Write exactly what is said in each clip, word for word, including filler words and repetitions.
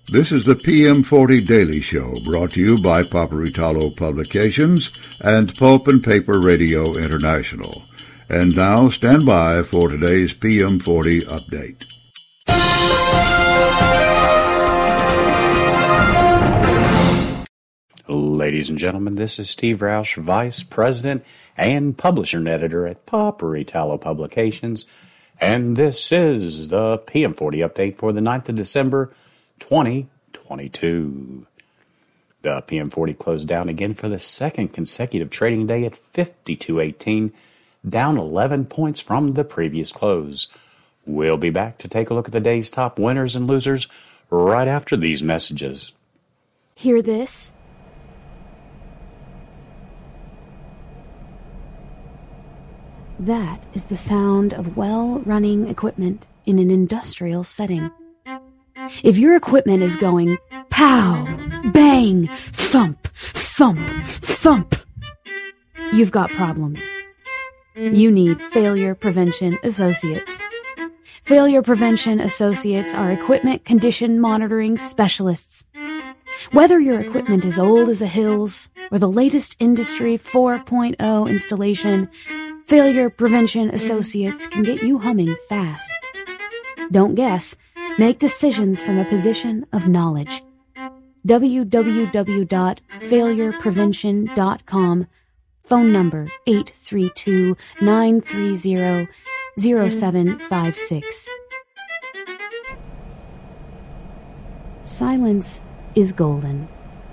This is the P M forty Daily Show, brought to you by Paperitalo Publications and Pulp and Paper Radio International. And now, stand by for today's P M forty update. Ladies and gentlemen, this is Steve Roush, Vice President and Publisher and Editor at Paperitalo Publications, and this is the P M forty update for the ninth of December, twenty twenty-two. The P M forty closed down again for the second consecutive trading day at fifty-two eighteen, down eleven points from the previous close. We'll be back to take a look at the day's top winners and losers right after these messages. Hear this? That is the sound of well-running equipment in an industrial setting. If your equipment is going pow, bang, thump, thump, thump, you've got problems. You need Failure Prevention Associates. Failure Prevention Associates are equipment condition monitoring specialists. Whether your equipment is old as a hills or the latest Industry four point oh installation, Failure Prevention Associates can get you humming fast. Don't guess. Make decisions from a position of knowledge. w w w dot failure prevention dot com. Phone number eight three two, nine three zero, zero seven five six. Silence is golden.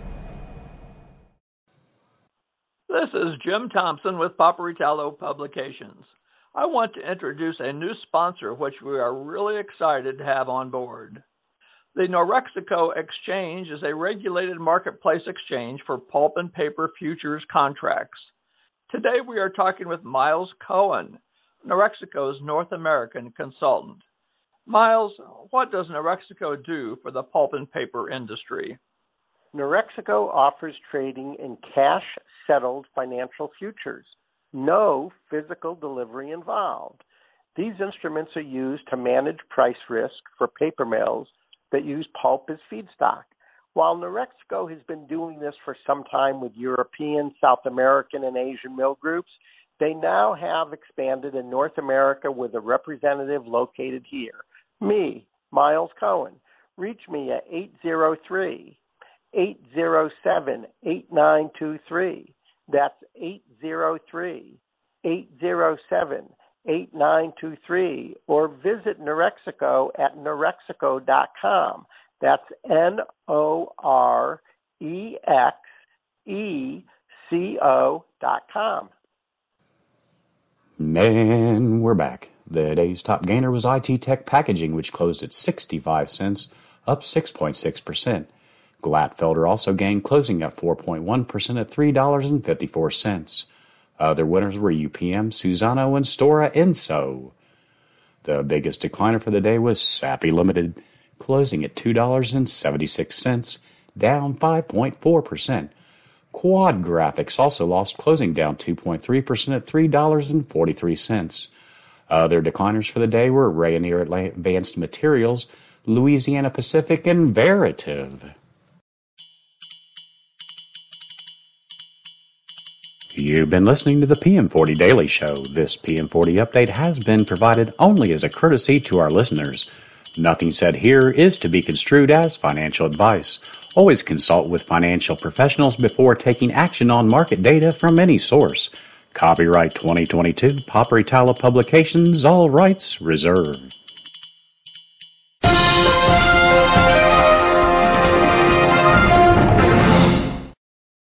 This is Jim Thompson with Paperitalo Publications. I want to introduce a new sponsor which we are really excited to have on board. The Norexico Exchange is a regulated marketplace exchange for pulp and paper futures contracts. Today we are talking with Miles Cohen, Norexico's North American consultant. Miles, what does Norexico do for the pulp and paper industry? Norexico offers trading in cash-settled financial futures. No physical delivery involved. These instruments are used to manage price risk for paper mills that use pulp as feedstock. While Norexico has been doing this for some time with European, South American, and Asian mill groups, they now have expanded in North America with a representative located here. Me, Miles Cohen. Reach me at eight zero three, eight zero seven, eight nine two three. That's eight zero three, eight zero seven, eight nine two three, or visit Norexico at norexico dot com. That's N O R E X E C O dot com. And we're back. The day's top gainer was I T Tech Packaging, which closed at sixty-five cents, up six point six percent. Glatfelter also gained, closing up four point one percent at three dollars and fifty-four cents. Other winners were U P M, Suzano, and Stora Enso. The biggest decliner for the day was Sappi Limited, closing at two dollars and seventy-six cents, down five point four percent. Quad Graphics also lost, closing down two point three percent at three dollars and forty-three cents. Other decliners for the day were Rayonier Advanced Materials, Louisiana Pacific, and Veritiv. You've been listening to the P M forty Daily Show. This P M forty update has been provided only as a courtesy to our listeners. Nothing said here is to be construed as financial advice. Always consult with financial professionals before taking action on market data from any source. Copyright twenty twenty-two, Paperitalo Publications, all rights reserved.